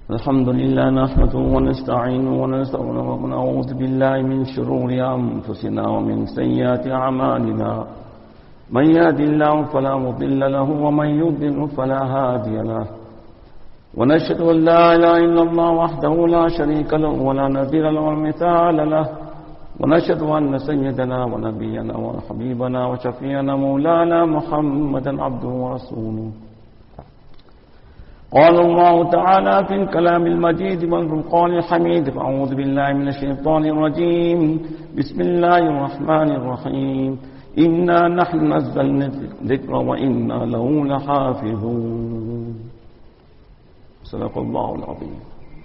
الحمد لله نحمده ونستعينه ونستغفره ونعوذ بالله من شرور أنفسنا ومن سيئات أعمالنا من يهد الله فلا مضل له ومن يضلل فلا هادي له ونشهد أن لا إله إلا الله وحده لا شريك له ولا نظير له ومثال له ونشهد أن سيدنا ونبينا وحبيبنا وشفيعنا مولانا محمدا عبده ورسوله. قال الله تعالى في الكلام المجيد والفرقان الحميد: فأعوذ بالله من الشيطان الرجيم. بسم الله الرحمن الرحيم. إنا نحن نزلنا الذكر وإنا له لحافظون. صدق الله العظيم.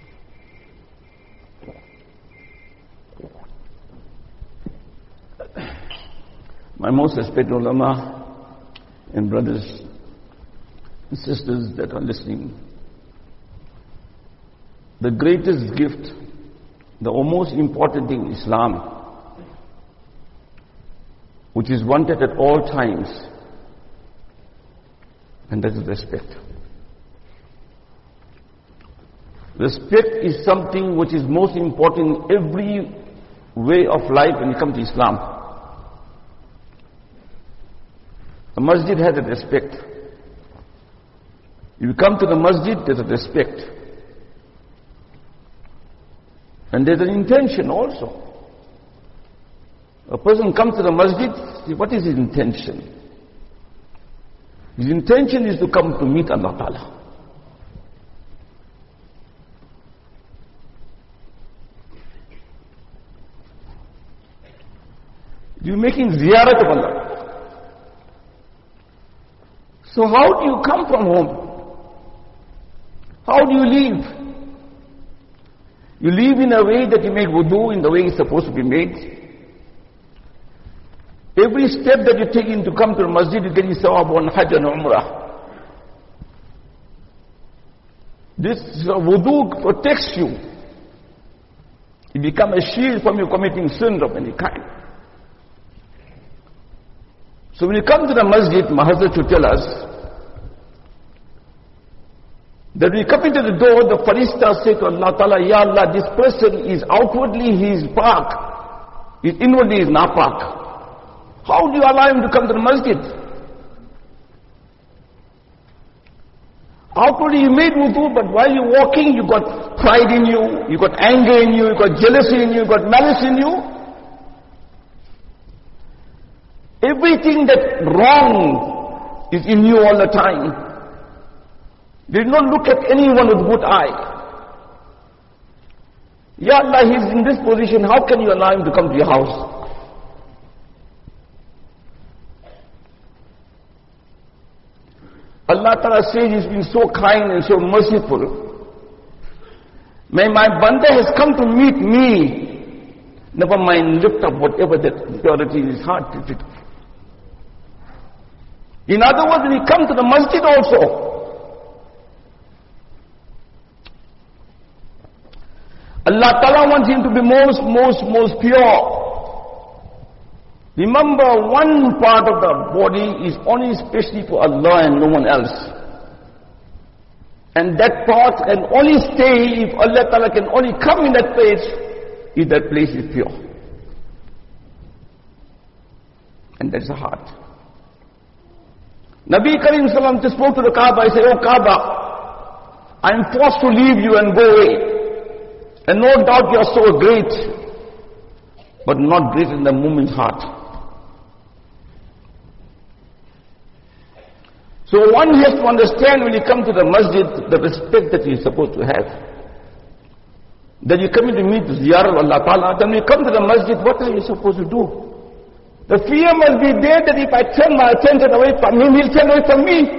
My most respected ulama and brothers and sisters that are listening, the greatest gift, the most important thing in Islam, which is wanted at all times, and that is respect. Respect is something which is most important in every way of life when it comes to Islam. The masjid has a respect. You come to the masjid, there's a respect. And there's an intention also. A person comes to the masjid, what is his intention? His intention is to come to meet Allah Ta'ala. You're making ziyarat of Allah. So how do you come from home? How do you leave? You leave in a way that you make wudu in the way it's supposed to be made. Every step that you take in to come to the masjid, you get sawab on Hajj and Umrah. This wudu protects you. It becomes a shield from you committing sins of any kind. So when you come to the masjid, Mahazrat to tell us that when you come into the door, the Farishta say to Allah Ta'ala, Ya Allah, this person is outwardly he is pak, his inwardly is napak. How do you allow him to come to the masjid? Outwardly you made wudu, but while you're walking, you got pride in you, you got anger in you, you got jealousy in you, you got malice in you. Everything that's wrong is in you all the time. Did not look at anyone with good eye. Ya Allah, he's in this position, how can you allow him to come to your house? Allah Ta'ala says he's been so kind and so merciful. May my banda has come to meet me, never mind lift up whatever that impurity in his heart. In other words, when he comes to the masjid also, Allah Ta'ala wants him to be most pure. Remember, one part of the body is only especially for Allah and no one else. And that part can only stay if Allah Ta'ala can only come in that place, if that place is pure. And that's the heart. Nabi Karim Sallam just spoke to the Kaaba. He said, "Oh Kaaba, I am forced to leave you and go away. And no doubt you are so great, but not great in the moment's heart." So one has to understand when you come to the masjid, the respect that you are supposed to have. That you come in to meet the ziyarah of Allah Ta'ala, then when you come to the masjid, what are you supposed to do? The fear must be there that if I turn my attention away from him, he'll turn away from me.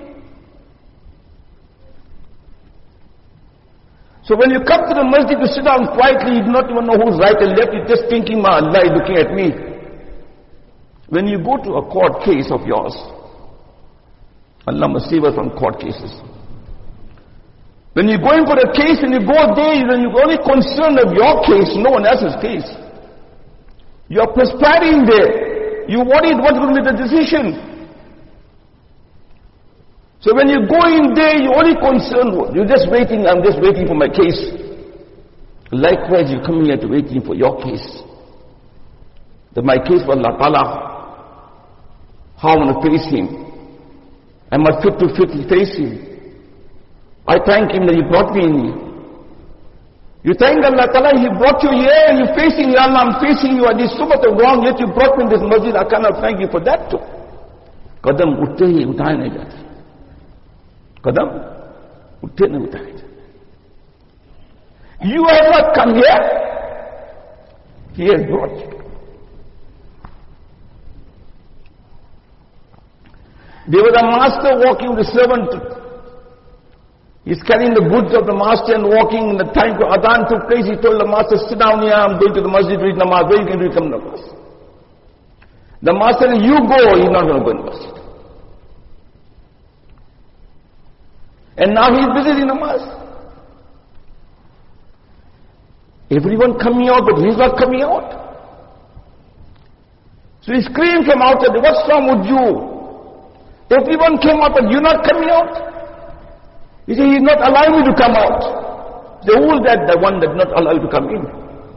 So when you come to the masjid to sit down quietly, you do not even know who's right and left, you're just thinking, my Allah is looking at me. When you go to a court case of yours, Allah must save us from court cases. When you're going for a case and you go there, then you're only concerned of your case, no one else's case. You are perspiring there. You worried what's going to be the decision. So when you go in there, you're only concerned, you're just waiting, I'm just waiting for my case. Likewise, you come here to waiting for your case. That my case for Allah Ta'ala, how I'm going to face Him. Am I fit to face Him? I thank Him that He brought me in here. You thank Allah Ta'ala, He brought you here and you're facing Ya Allah, I'm facing you, I did so much of wrong, yet you brought me in this masjid, I cannot thank you for that too. Qadam utte hi utaye nahi jate. Qadam utte nahi utaye jate. You have not come here, He has brought you. There was a master walking with a servant. He's carrying the goods of the master and walking. In the time for Adhan took place, he told the master, sit down here, I'm going to the masjid to read namaz. Where you can read namaz? The master said, you go, he's not going to go in the masjid. And now he's busy in namaz. Everyone coming out, but he's not coming out. So he screamed from outside, what's wrong with you? Everyone came out, but you're not coming out. He said, He's not allowing me to come out. They all that the one that not allow you to come in.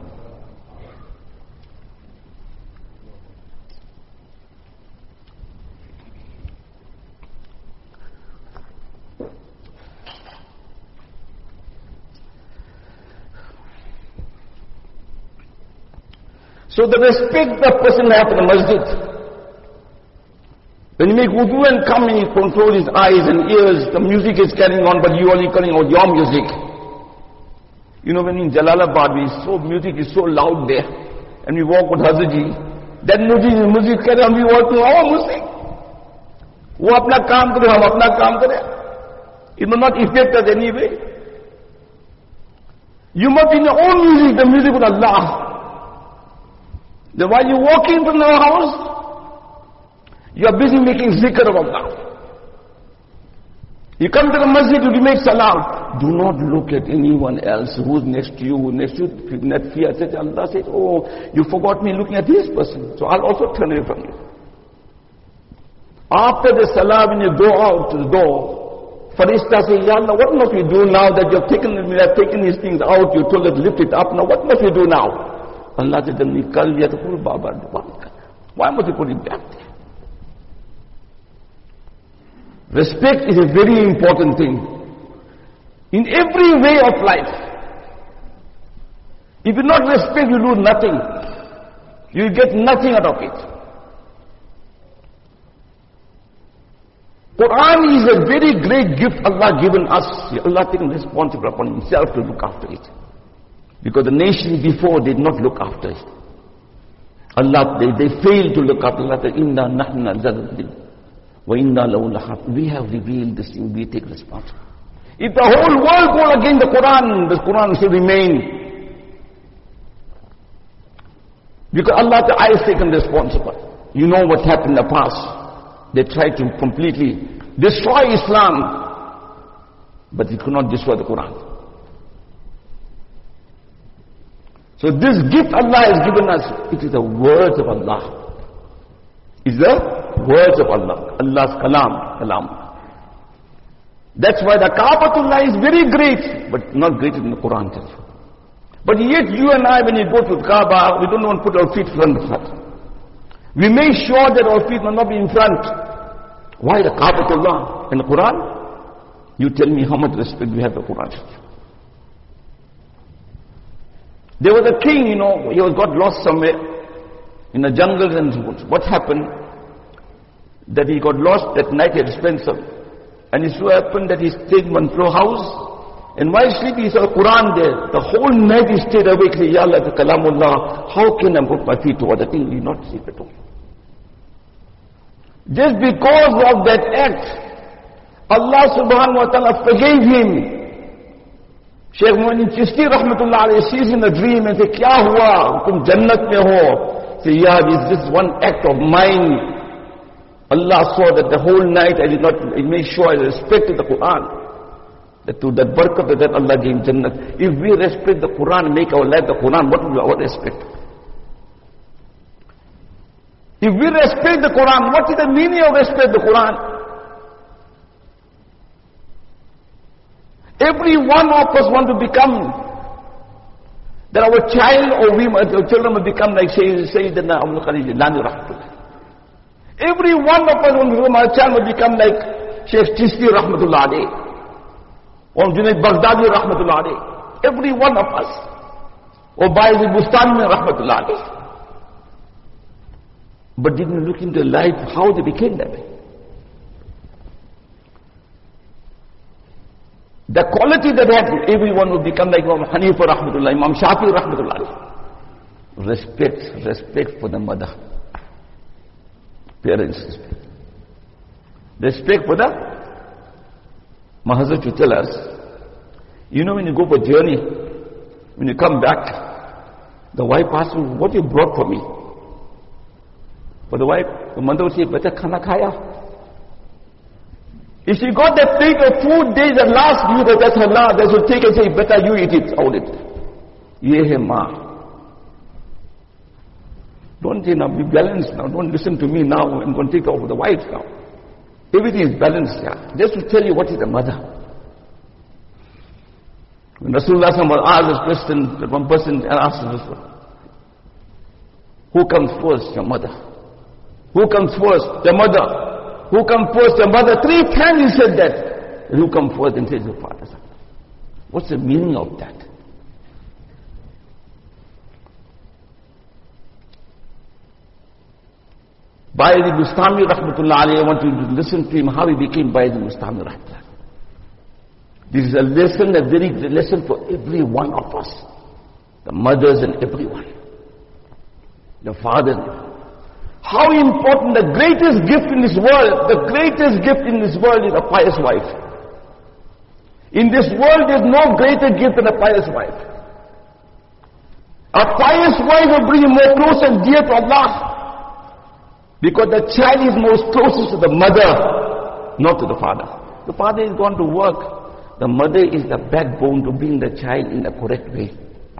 So the respect the person has for the masjid. When you make wudu and come and you control his eyes and ears, the music is carrying on, but you only carrying out your music. You know, when in Jalalabad, music is so loud there, and we walk with Haziji, that music carry on, we walk to our music. वो अपना काम करे, हम अपना काम करें. It will not affect us anyway. You must be in your own music, the music of Allah. Then while you walk into the house, you are busy making zikr of Allah. You come to the masjid to make salam. Do not look at anyone else who's next to you, Not fear. Allah says, oh, you forgot me looking at this person, so I'll also turn away from you. After the salam, when you go out to the door, Farishta says, Ya Allah, what must we do now that you have taken these things out, you told us lift it up, now what must we do now? Allah said, why must you put it back there? Respect is a very important thing. In every way of life. If you not respect, you lose nothing. You get nothing out of it. Quran is a very great gift Allah given us. Allah taken responsibility upon Himself to look after it. Because the nations before did not look after it. Allah, they failed to look after it. Inna nahna zalzil. We have revealed this thing, we take responsibility. If the whole world go against the Quran should remain. Because Allah has taken responsibility. You know what happened in the past. They tried to completely destroy Islam, but they could not destroy the Quran. So this gift Allah has given us, it is the words of Allah. It's the words of Allah, Allah's kalam. That's why the Kaabatullah is very great, but not greater than the Quran. But yet you and I, when you go to the Kaaba, we don't want to put our feet front. We make sure that our feet will not be in front. Why the Kaabatullah? In the Quran, you tell me how much respect we have for the Quran. There was a king, he got lost somewhere in the jungles and woods. What happened? That he got lost that night, he had spent some. And it so happened that he stayed in one floor house, and while sleeping he saw the Quran there. The whole night he stayed awake, saying, Ya Allah, the Kalamullah, how can I put my feet toward the thing? He did not sleep at all. Just because of that act, Allah subhanahu wa ta'ala forgave him. Shaykh Mu'min Chishti rahmatullah alayhi sees in a dream and says, Kya hua? Tum jannat mein ho? Say, yeah, this is one act of mine. Allah saw that the whole night I made sure I respected the Quran. That to that barakat that Allah gave Jannah. If we respect the Quran and make our life the Quran, what will be our respect? If we respect the Quran, what is the meaning of respect the Quran? Every one of us want to become, that our child or our children will become like Sayyidina Abdul Qadir Jilani Rahmatullah. Every one of us want to become, our child will become like Sheikh Chishti Rahmatullah alayhi, or Junaid Baghdadi Rahmatullah alayhi. Every one of us. Or Bayezid Bustami Rahmatullah alayhi. But didn't look into life how they became that way. The quality that had, everyone would become like Imam Hanifa Rahmatullah, Imam Shafi Rahmatullah. Respect for the mother. Parents respect. Respect for the Mahazrat to tell us, you know when you go for journey, when you come back, the wife asks you, what you brought for me? For the wife, the mother will say, beta khana khaya. If she got that plate of food, there is the last meal that's halal, they should take and say, better you eat it, hold it. Ye hai ma. Don't be balanced now, don't listen to me now, I'm going to take over the wife now. Everything is balanced, yeah. Just to tell you what is the mother. When Rasulullah was asked this question, that one person asked this one, who comes first? Your mother. Who comes first? Your mother. Who comes first? Your mother. 3 times he said that. And who comes first? And says your father. What's the meaning of that? Bayezid Bustami Rahmatullah alayhi, I want you to listen to him how he became Bayezid Bustami Rahmatullah. This is a lesson, a very good lesson for every one of us. The mothers and everyone. The fathers. How important, the greatest gift in this world, the greatest gift in this world is a pious wife. In this world there is no greater gift than a pious wife. A pious wife will bring you more close and dear to Allah. Because the child is most closest to the mother, not to the father. The father is gone to work. The mother is the backbone to bring the child in the correct way.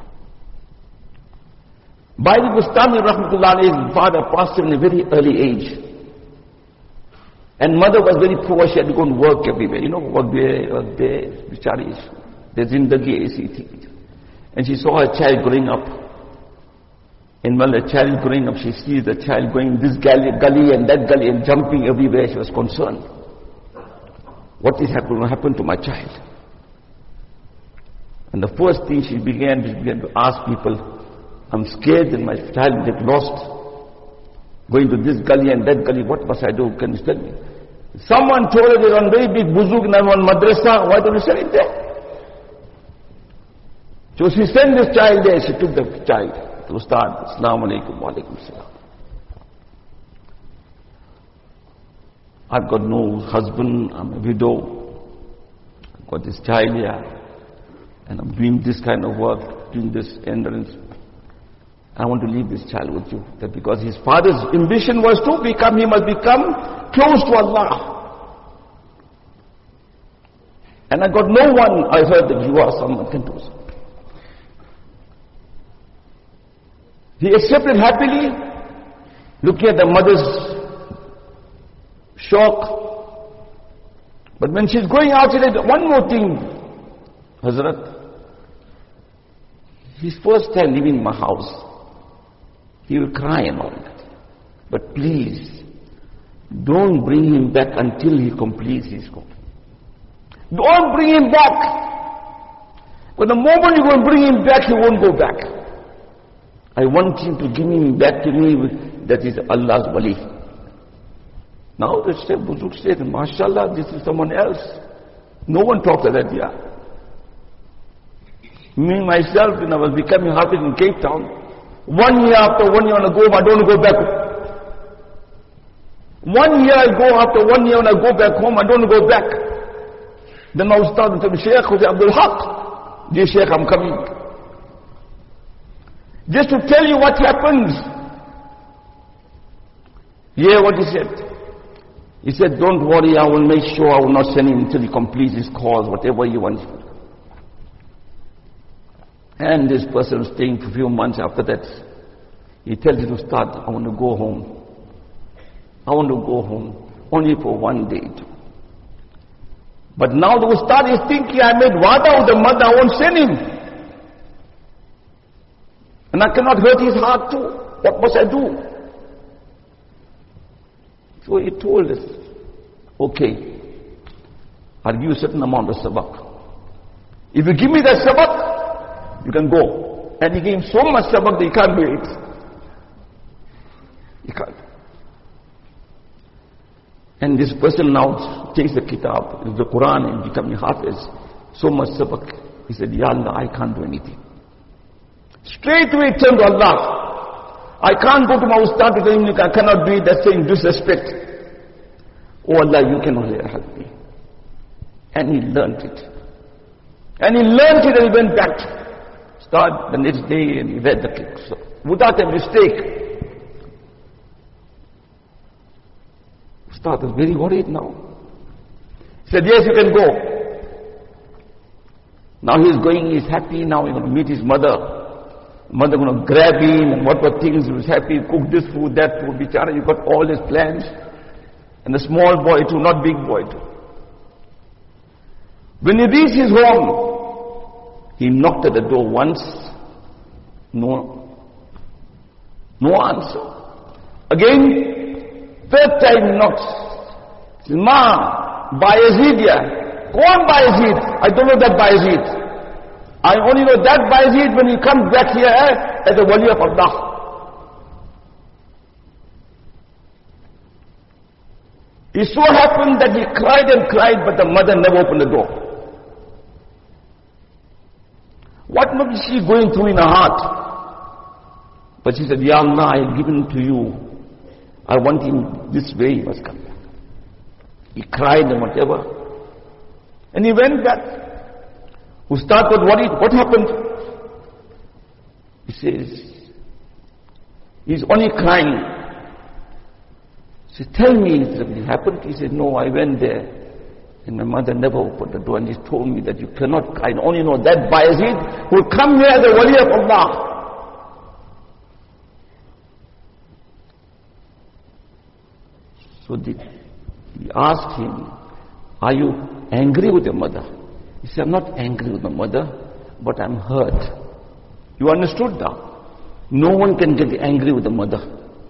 Bayezid Bustami Rahmatullah alayhi's father passed in a very early age. And mother was very poor, she had to go and work everywhere. You know, work there, bicharis. The zindagi aisi thi. And she saw her child growing up. And while the child is growing up, she sees the child going this gully and that gully and jumping everywhere. She was concerned. What is going to happen to my child? And the first thing she began to ask people, I'm scared that my child will get lost. Going to this gully and that gully, what must I do? Can you tell me? Someone told her there's one very big buzug in one madrasa, why don't you send it there? So she sent this child there, she took the child. Ustad, Assalamu alaikum, wa alaikum salam. I've got no husband, I'm a widow. I've got this child here. And I'm doing this kind of work, doing this entrance. I want to leave this child with you. That because his father's ambition was to become, he must become close to Allah. And I got no one, I heard that you are someone can do so. He accepted happily, looking at the mother's shock. But when she's going out, she said, one more thing, Hazrat. His first time leaving my house, he will cry and all that. But please, don't bring him back until he completes his school. Don't bring him back. But the moment you go and bring him back, he won't go back. I want him to give him back to me, that is Allah's wali. Now the Sheikh Buzurg said, MashaAllah, this is someone else. No one talks like that, yeah. Me, myself, when I was becoming Hafiz in Cape Town, 1 year after 1 year when I go home, I don't go back. 1 year I go, after 1 year when I go back home, I don't go back. Then my Ustad would tell me, Sheikh, Abdul Haq, dear Sheikh, I'm coming. Just to tell you what happens. Yeah, what he said. He said, don't worry, I will make sure I will not send him until he completes his course, whatever you want. And this person was staying for a few months after that. He tells his Ustad, I want to go home. I want to go home only for 1 day. But now the Ustad is thinking, I made wa'da with the mother, I won't send him. And I cannot hurt his heart too. What must I do? So he told us, okay, I'll give you a certain amount of sabak. If you give me that sabak, you can go. And he gave him so much sabak that he can't do it. He can't. And this person now takes the kitab, the Quran, and becomes hafiz. So much sabak. He said, Ya Allah, I can't do anything. Straight away turn to Allah. I can't go to my ustad to tell him, I cannot do it, that's saying disrespect. Oh Allah, you can only help me. And he learnt it. And he learnt it and he went back. Start the next day and he read the kitab. Without a mistake. Ustad was very worried now. He said, yes, you can go. Now he's going, he's happy, now he's going to meet his mother. Mother going to grab him and what things, he was happy, cook this food, that food, bichara, you got all his plans. And the small boy too, not big boy too. When he reached his home, he knocked at the door once, no answer. Again, third time he knocks. He says, Ma, Bayezid here. Go on Bayezid. I don't know that Bayezid. I only know that Bayezid when he comes back here as a wali of Allah. It so happened that he cried and cried, but the mother never opened the door. What must be she going through in her heart? But she said, Ya Allah, I have given to you. I want him this way, he must come back. He cried and whatever. And he went back. Ustad was worried. What happened? He says, he's only crying. He said, tell me something happened. He said, no, I went there. And my mother never opened the door and he told me that you cannot cry. I only know that Bayezid will come here as a wali of Allah. So he asked him, are you angry with your mother? He said, I'm not angry with my mother, but I'm hurt. You understood that? No one can get angry with the mother.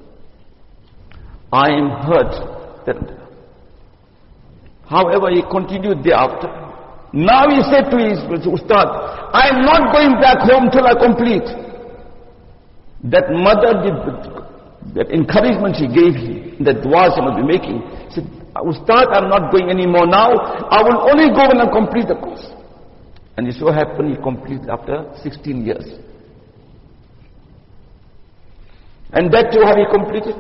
I am hurt. However, he continued thereafter. Now he said to his Ustad, I am not going back home till I complete. That mother did, that encouragement she gave him, that dua she must be making. He said, Ustad, I'm not going anymore now. I will only go when I complete the course. And it so happened he completed after 16 years. And that too how he completed.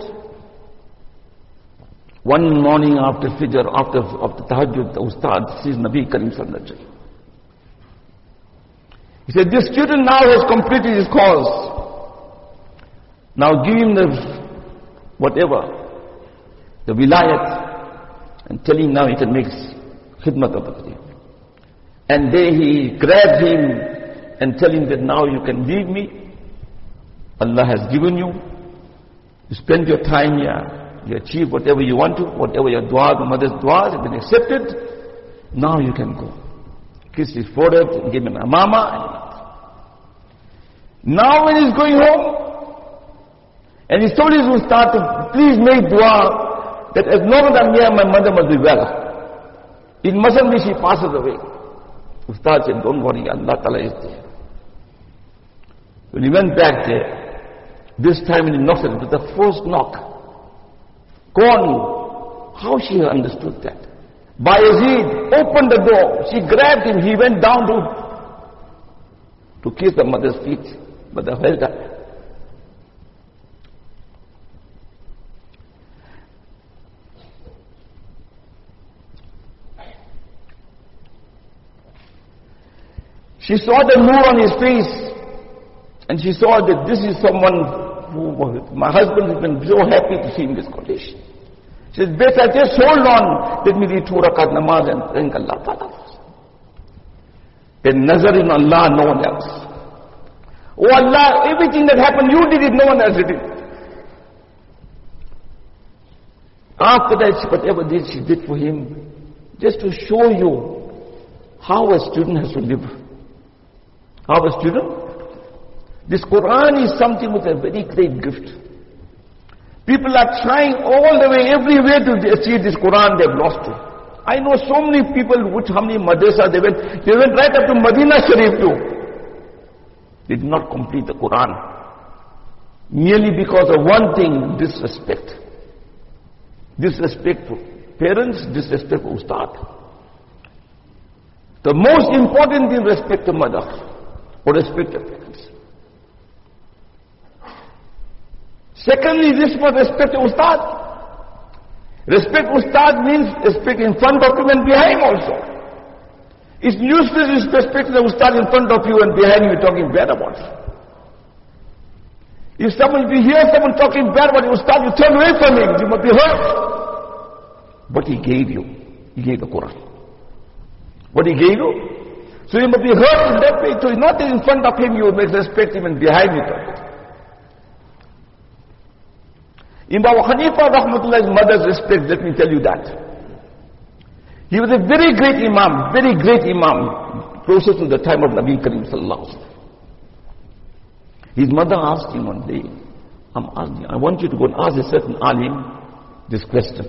One morning after Fajr, after Tahajjud, the Ustad sees Nabi Karim Sallallahu Alaihi Wasallam. He said, this student now has completed his course. Now give him the whatever, the wilayat, and tell him now he can make khidmat of the day. And then he grabbed him and tell him that now you can leave me. Allah has given you. You spend your time here. You achieve whatever you want to, whatever your dua, the mother's duas have been accepted. Now you can go. Kiss his forehead and give him a mama. Now when he's going home, and he told his Ustad to please make dua that as long as I'm here, my mother must be well. It mustn't be she passes away. Ustad said, don't worry, Allah Ta'ala is there. When he went back there, this time when he knocked at it, the first knock, gone. How she understood that? Bayezid opened the door. She grabbed him. He went down to kiss the mother's feet. But the held up. She saw the nur on his face, and she saw that this is someone who, my husband has been so happy to see in this condition. She says, better just hold on, let me read 2 rakat namaz and thank Allah Ta'ala. Then nazar in Allah, no one else. Oh Allah, everything that happened, you did it, no one else did it. After that, whatever she did for him, just to show you how a student has to live. How a student? This Quran is something with a very great gift. People are trying all the way, everywhere to achieve this Quran, they've lost it. I know so many people, how many madrasas they went right up to Madinah Sharif too. They did not complete the Quran. Merely because of one thing, disrespect. Disrespect to parents, disrespect to Ustad. The most important thing, respect to mother, or respect to parents. Secondly, this was respect to Ustad. Respect Ustad means respect in front of him and behind also. It's useless to respect the Ustad in front of you and behind you talking bad about him. If you hear someone talking bad about the Ustad, you turn away from him, you must be hurt. What he gave you, he gave the Quran. What he gave you? So you must be hurt in that way. So not in front of him you must respect him and behind you talk. In Abu Hanifa rahmatullah's mother's respect, let me tell you that. He was a very great Imam, closer to the time of Nabi Karim sallallahu alaihi wasallam. His mother asked him one day, I want you to go and ask a certain alim this question.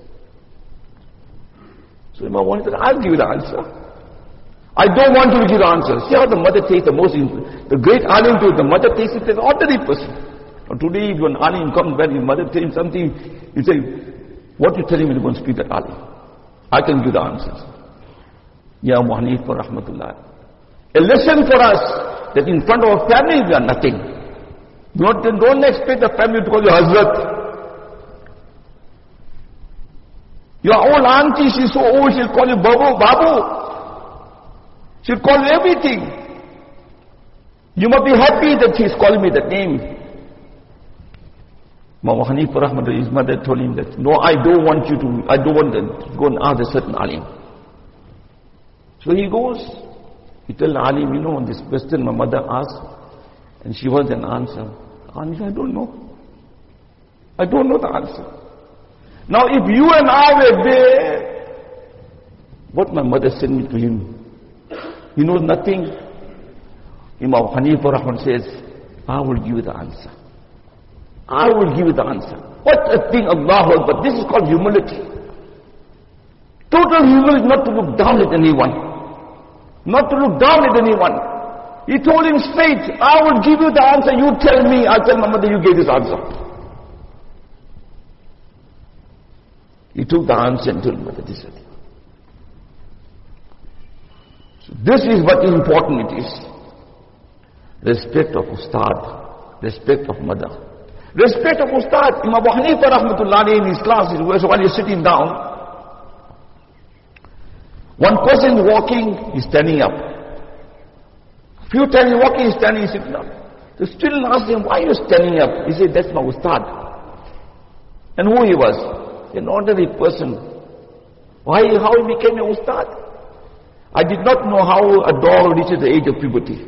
So Imam wanted to, I'll give you the answer. I don't want you to give the answer. See how the mother takes the great alim to the mother takes it as an ordinary person. Now today, if an alim comes when his mother tells him something, you say, what you tell him is going to speak that alim. I can give the answers. Ya Abu Hanifa rahmatullah. A lesson for us that in front of our family we are nothing. Don't expect the family to call you Hazrat. Your old auntie, she's so old, she'll call you Babu. She'll call you everything. You must be happy that she's calling me that name. Abu Hanifa rahmatullah, his mother told him that, no, I don't want to go and ask a certain alim. So he goes, he tells the alim, this question my mother asked, and she wants an answer. I don't know. I don't know the answer. Now if you and I were there, what my mother sent me to him, he knows nothing. Imam Hanifa rahmatullah says, I will give you the answer. I will give you the answer. What a thing, Allahu Akbar. This is called humility. Total humility, not to look down at anyone. Not to look down at anyone. He told him straight, I will give you the answer. You tell me. I'll tell my mother you gave this answer. He took the answer and told mother this. So this is what important it is. Respect of Ustad. Respect of mother. Respect of Ustad. Imam Abu Hanifa rahmatullah in his classes, while he's sitting down, one person is walking, he's standing up. A few times he's walking, he's standing, he's sitting up. The student asked him, why are you standing up? He said, that's my Ustad. And who he was? An ordinary person. How he became an Ustad? I did not know how a dog reaches the age of puberty.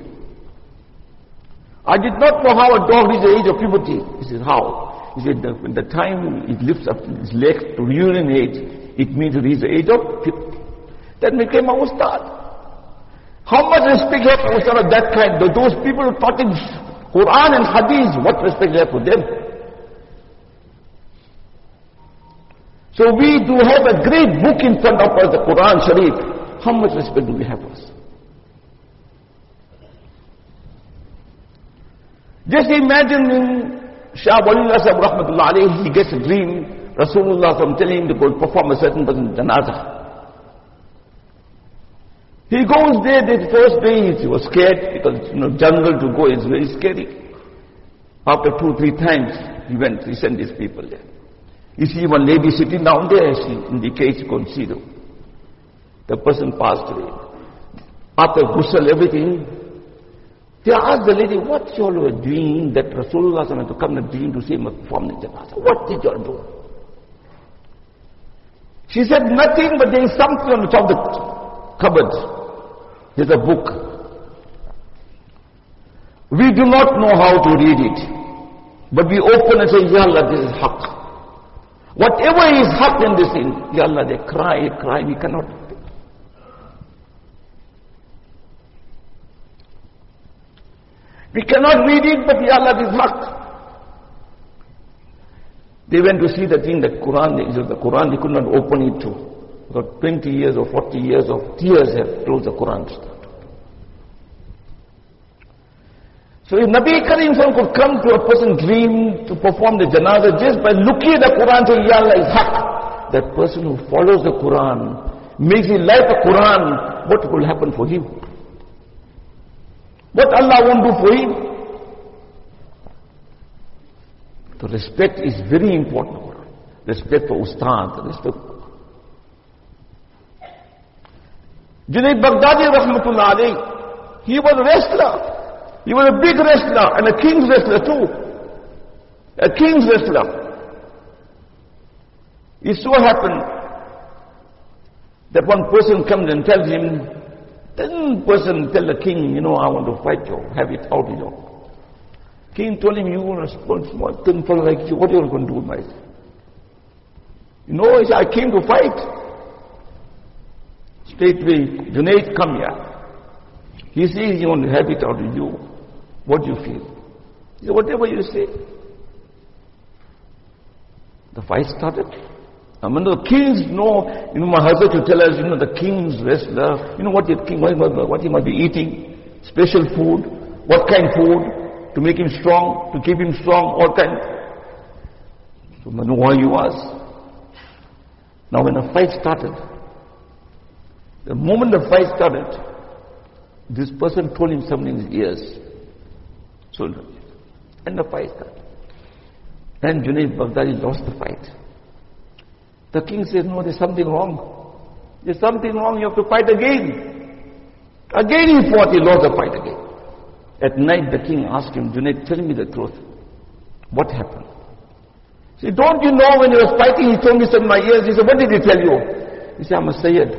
I did not know how a dog reaches the age of puberty. He said, how? He said, when the time it lifts up its legs to urinate, it means it reaches the age of puberty. That became a Ustad. How much respect you have for Ustad of that kind? Those people who taught him Quran and Hadith, what respect you have for them? So we do have a great book in front of us, the Quran Sharif. How much respect do we have for us? Just imagine Shah Walillah Sahib rahmatullah alayhi, he gets a dream, Rasulullah telling him to go perform a certain person janazah. He goes there, the first day he was scared, because jungle to go is very scary. After 2-3 times he sent his people there. You see one lady sitting down there, she indicates you couldn't see the person passed away. After ghusl, everything, they asked the lady, what you all were doing that Rasulullah had to come and dream to say perform the janazah? What did you all do? She said, nothing, but there is something on the top of the cupboard. There's a book. We do not know how to read it. But we open and say, Ya Allah, this is haqq. Whatever is haqq in this thing, Ya Allah, they cry, we cannot. We cannot read it, but Ya Allah, this haqq. They went to see the thing, the Quran, they could not open it to. For 20 years or 40 years of tears have closed the Quran. So if Nabi Karim could come to a person's dream to perform the janazah just by looking at the Quran saying, Ya Allah is haqq, that person who follows the Quran, makes his life a Quran, what will happen for him? What Allah won't do for him? So respect is very important. Respect for Ustad, respect. Junaid Baghdadi rahmatullah alayhi, he was a wrestler. He was a big wrestler and a king's wrestler too. A king's wrestler. It so happened that one person comes and tells him, then person tell the king, I want to fight you, have it out, King told him, you want a small thin fellow like you, what are you going to do with myself? He said, I came to fight. Straightway, Junaid, come here. He says, you want to have it out of you. What do you feel? He said, whatever you say. The fight started. I mean, the kings know, my husband to tell us, the king's wrestler, what the king, what he might be eating, special food, what kind of food, to make him strong, to keep him strong, all kind. So, I know why you ask. Now, when the fight started, the moment the fight started, this person told him something in his ears. So, and the fight started. And Junaid Baghdadi lost the fight. The king says, no, there's something wrong. There's something wrong, you have to fight again. Again he fought, he lost the fight again. At night the king asked him, Junaid, tell me the truth. What happened? He said, don't you know when he was fighting, he told me something in my ears. He said, what did he tell you? He said, I'm a Sayyid.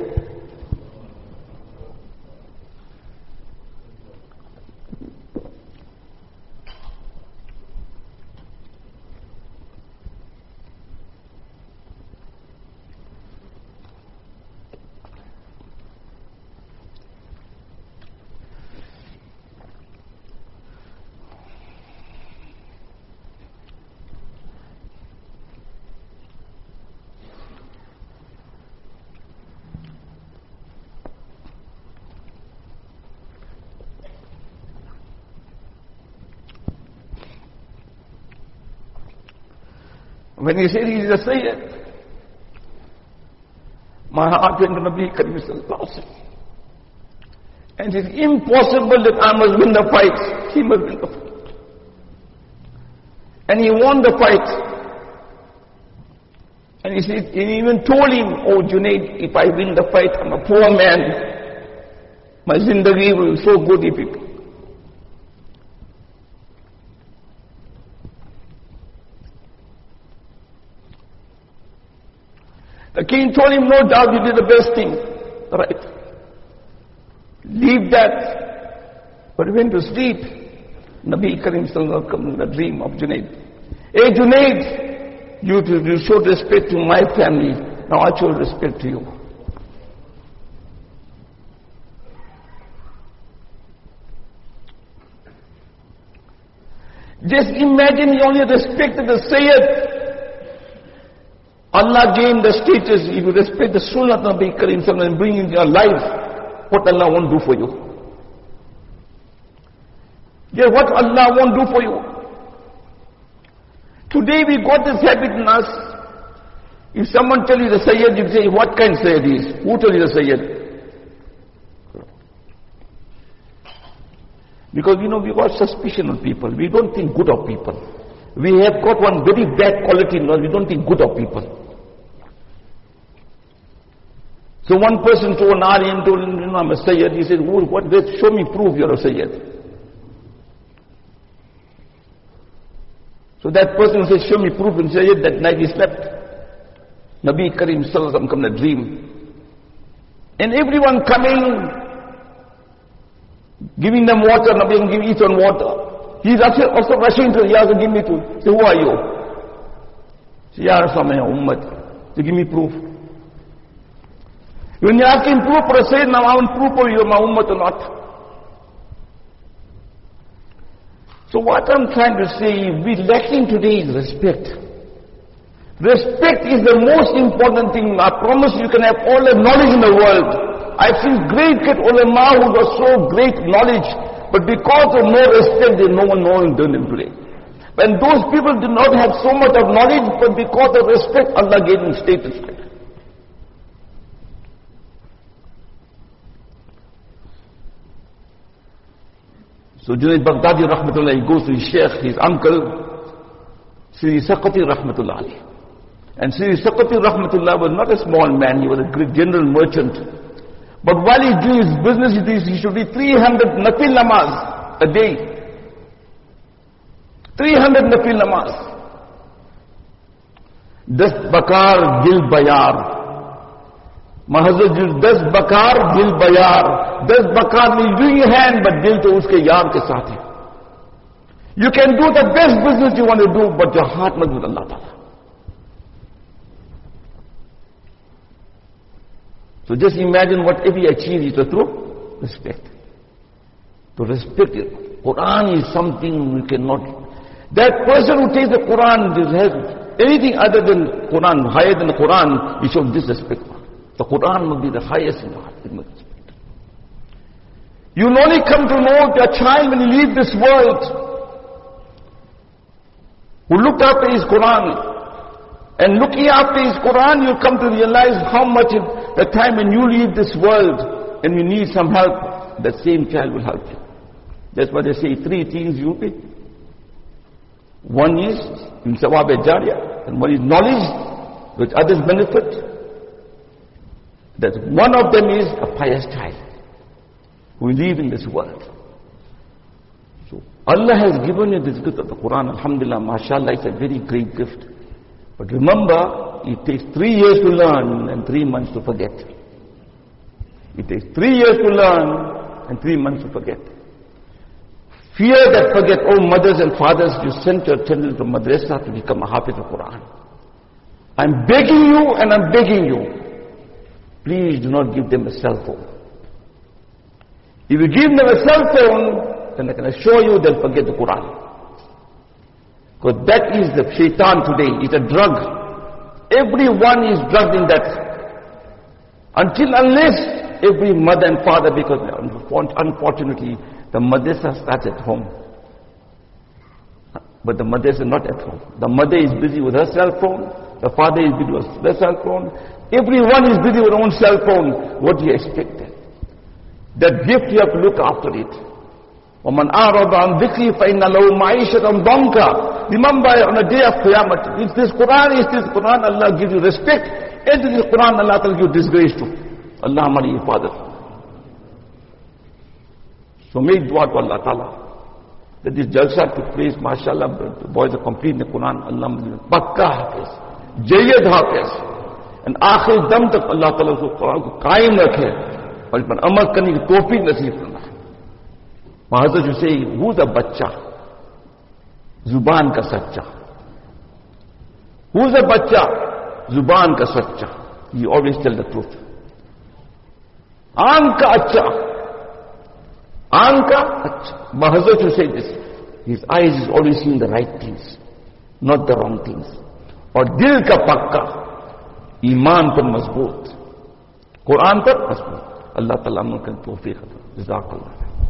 When he said he is a Sayyid, my heart went to Nabi Karim sallallahu alaihi wasallam. And it is impossible that I must win the fight. He must win the fight. And he won the fight. And he said, he even told him, oh Junaid, if I win the fight, I'm a poor man. My zindagi will be so good if it. The king told him, no doubt you did the best thing. Right. Leave that. But he went to sleep. Nabi Karim sallallahu comes in the dream of Junaid. Hey Junaid, you showed respect to my family. Now I show respect to you. Just imagine he only respected the Sayyid. Allah gave him the status, if you respect the Sunnah of Nabi Karim and bring in your life, what Allah won't do for you. Yeah, what Allah won't do for you. Today we got this habit in us. If someone tells you the Sayyid, you say, what kind of Sayyid he is? Who told you the Sayyid? Because we got suspicion of people. We don't think good of people. We have got one very bad quality in us. We don't think good of people. So one person to an Aryan told him, I'm a Sayyid. He said, what? Show me proof you're a Sayyid. So that person said, show me proof in Sayyid. That night he slept. Nabi Karim sallallahu alaihi wasallam come in a dream. And everyone coming, giving them water, Nabi giving each one water. He's also rushing to Ya Rasul, give me to. Say, who are you? Say, Ya Rasul, I'm your Ummah. So give me proof. When you ask him proof for a Sayyid, now I want proof of you, my Ummah or not. So what I'm trying to say, we lacking today is respect. Respect is the most important thing. I promise you can have all the knowledge in the world. I've seen great ulama who got so great knowledge, but because of no respect, there's no one knowing them today. When those people did not have so much of knowledge, but because of respect, Allah gave them status. So Junaid Baghdadi rahmatullah, he goes to his sheikh, his uncle, Siri Saqati rahmatullah alayhi. And Siri Saqati rahmatullah was not a small man, he was a great general merchant. But while he's doing his business, he should be 300 nafil namaz a day. 300 nafil namaz. 10 bakar dil bayar. Mahazur 10 bakar dil bayar. 10 bakar means doing your hand, but dil to uske yaar ke saath hai. You can do the best business you want to do, but your heart must be with Allah Ta'ala. So just imagine whatever you achieve is through respect. To respect it. Quran is something we cannot. That person who takes the Quran, has anything other than Quran, higher than the Quran, he shows disrespect. The Quran must be the highest in the heart. You will only come to know your child when you leave this world, who looked after his Quran. And looking after his Quran, you'll come to realize how much in the time when you leave this world and you need some help, that same child will help you. That's why they say 3 things you'll be. One is in Sawab Jariyah, and one is knowledge, which others benefit. That one of them is a pious child who will live in this world. So Allah has given you this gift of the Quran, alhamdulillah, mashallah, it's a very great gift. But remember, it takes 3 years to learn and 3 months to forget. It takes 3 years to learn and 3 months to forget. Fear that forget, oh mothers and fathers, you sent your children to madrasa to become a hafiz of Quran. I'm begging you and I'm begging you, please do not give them a cell phone. If you give them a cell phone, then I can assure you they'll forget the Quran. Because that is the shaitan today, it's a drug. Everyone is drugged in that. Unless every mother and father, because unfortunately the madrasa starts at home. But the madrasa is not at home. The mother is busy with her cell phone, the father is busy with their cell phone, everyone is busy with their own cell phone. What do you expect then? That gift you have to look after it. وَمَنْ أَعْرَضَ عَنْ ذِكْرِي فَإِنَّ لَهُ مَعِيشَةً ضَنْكَ. Remember, on the day of Qiyamah, if this Quran, Allah gives you respect. If this Quran, Allah will give you disgrace to. Allah hamari father. So make dua to Allah Ta'ala. That this jalsa took place, mashallah, the boys are completing the Quran, Allah hamari. Pakka hafiz. Jayyad hafiz. And akhir dam tak Allah Ta'ala usko Quran ko qaim rakhe. और इस पर अमल करने की तौफीक नसीब करना है. Hazrat you say, who's a bachcha? Zuban ka sachcha. Who's a bachcha? Zuban ka sachcha. You always tell the truth. Aan ka acha. Aan ka acha. Hazrat you say this. His eyes is always seeing the right things, not the wrong things. Or dil ka pakka. Iman par mazboot. Quran par mazboot. Allah Ta'ala can tawfiq. Jazakallah.